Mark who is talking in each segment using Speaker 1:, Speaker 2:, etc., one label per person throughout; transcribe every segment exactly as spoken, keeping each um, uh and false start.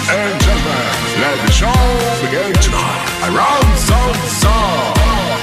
Speaker 1: and gentlemen, let the show begin tonight. Around Sound Sound.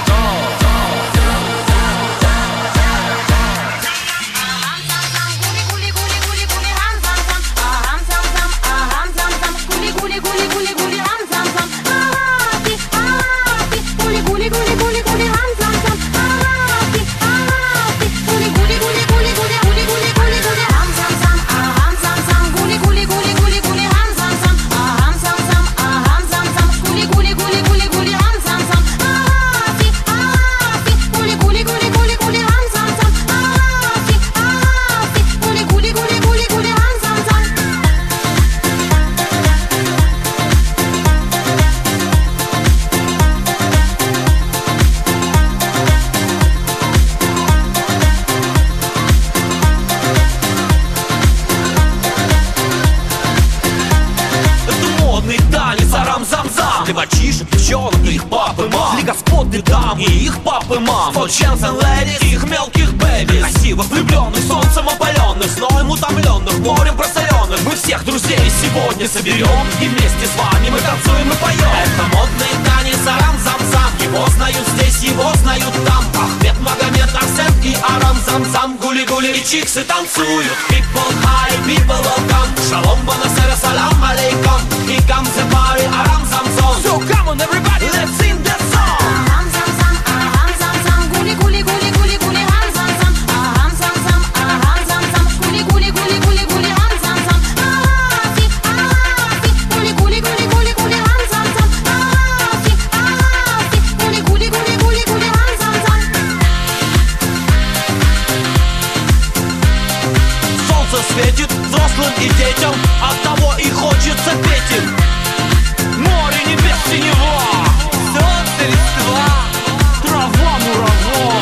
Speaker 2: Мальчишек, девчонок, их папы, мам, для господ и дам, и их папы, мам, for chance and ladies, их мелких бэби, красивых, влюбленных, солнцем опаленных, сноем утомленных, морем просоленных. Мы всех друзей сегодня соберем, и вместе с вами мы танцуем и поем. Это модный танец арам-зам-зам, его знают здесь, его знают там. Ахмед, Магомед, Арсен и арам-зам-зам, гули-гули и чиксы танцуют. People high, people welcome, шалом, бонасера, салам алейкум, и come the party, арам-зам-зам. So come on everybody, let's sing that song. Aham zam zam, aham zam zam, guli guli guli guli guli ham zam zam. Aham zam zam, aham zam zam, guli guli guli guli guli ham zam zam. Ahati, ahati, guli guli guli guli guli ham zam zam. Ahati, ahati, guli guli guli guli guli ham zам зам. Солнце светит взрослым и детям, оттого и хочется петь им. Море небес синева, солнце листва, трава мурава.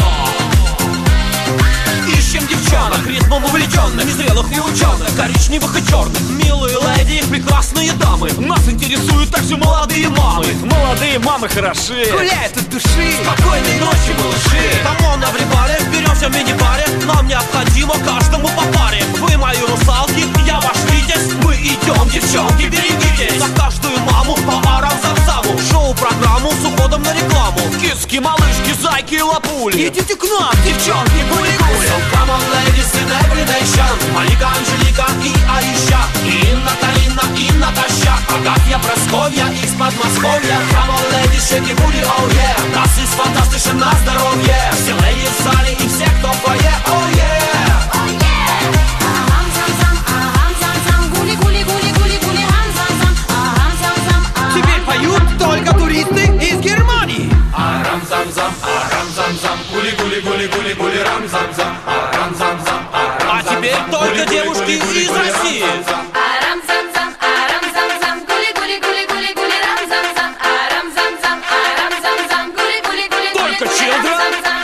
Speaker 2: Ищем девчонок, ритмом увлеченных, незрелых и ученых, коричневых и черных. Милые леди, их прекрасные дамы, нас интересуют также молодые мамы. Молодые мамы хороши, гуляют от души. Спокойной ночи, малыши. Камон, everybody, беремся в мини-баре, нам необходимо каждому по паре. Вы мои русалки, я ваш витязь, мы идем, девчонки, берегитесь. За каждую маму по арам-зам-заму, шоу-программу с уходом на рекламу. Киски, малышки, зайки и лапули, идите к нам, девчонки, гули-гули. So come on, ladies in every nation, Малика, Анжелика и Аиша, и Инна, Карина и Наташа, Агафья, Прасковья из Подмосковья. Come on, ladies, shake your booty, oh yeah. Das ist fantastisch на здоровье. Все леди в зале и все, кто в фойе, oh yeah. Oh yeah. Aham zam zam, aham zam zam, гули гули гули гули гули хам зам зам. Aham zam zam, aham. Теперь поют только туристы из Германии. Арам зам зам, арам зам зам, гули гули гули гули гули рам зам зам. Арам зам зам, арам. А теперь только девушки из России. Арам зам зам, арам зам зам, гули гули гули гули гули рам зам зам. Арам зам зам, арам зам зам, гули гули гули гули. Только children.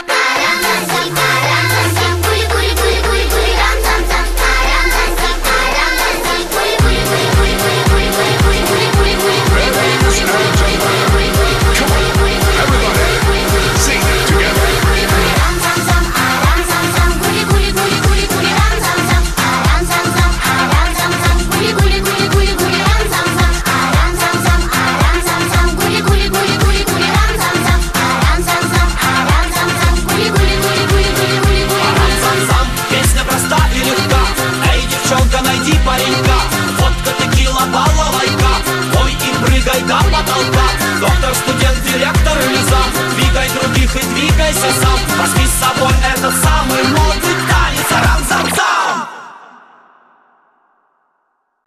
Speaker 2: Доктор, студент, директор или зам, двигай других и двигайся сам. Возьми с собой этот сам.